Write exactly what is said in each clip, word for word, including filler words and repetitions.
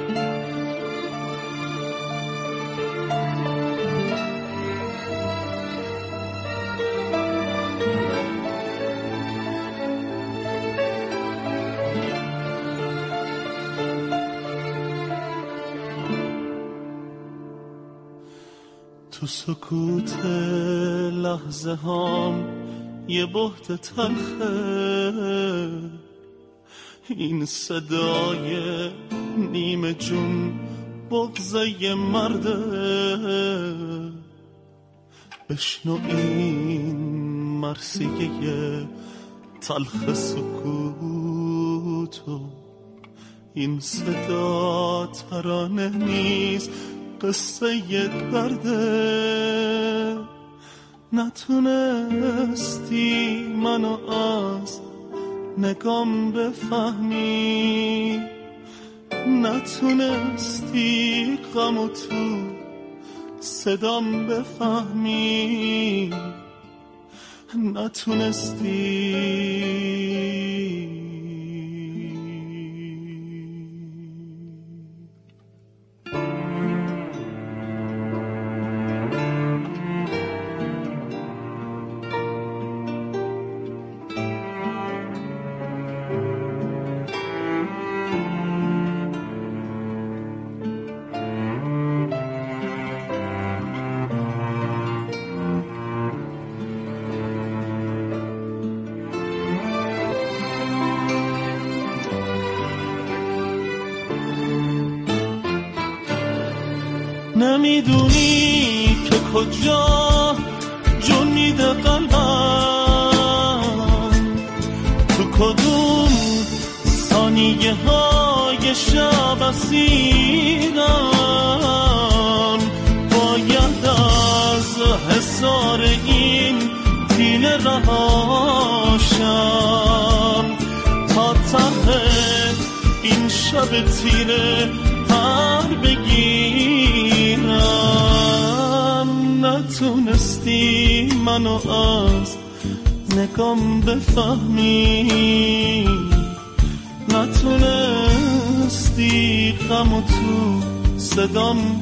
تو سکوت لحظه هام یه بهت تلخه، این صدای نیمه جون بغضه مرده. بشنو این مرثیه تلخ سکوتو، این صدا ترانه نیست قصه ی درده. نتونستی منو از نگام بفهمی، نتونستی غمو تو صدام بفهمی، نتونستی. نمیدونی که کجا جون میده قلبم، تو کدوم ثانیه های شب اسیرم. باید از حصار این تیله رهاشم، تا ته این شب تیره پر بگیرم. نتونستی منو از نگام بفهمی، نتونستی غمو تو صدام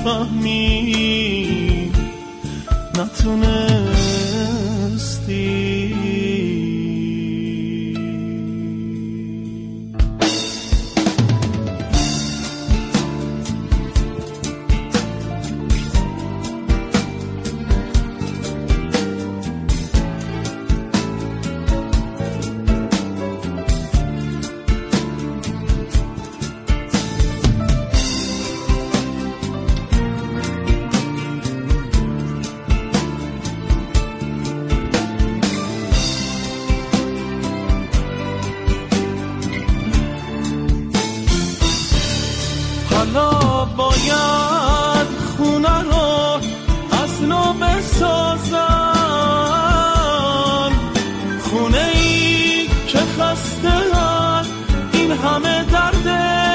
بفهمی، نتونستی. حالا باید خونه رو از نو بسازم، خونه ای که خسته از این همه درده.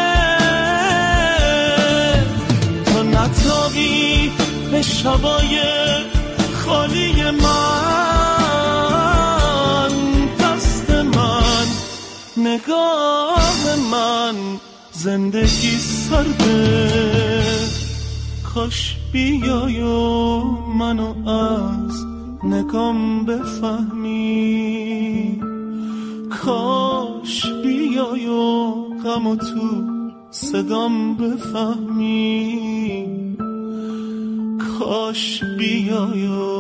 تو نتابی به شبای خالی من، دست من، نگاه من، زندگی سرده. کاش بیای و منو از نگام بفهمی، کاش بیای و غمو تو صدام بفهمی، کاش بیای و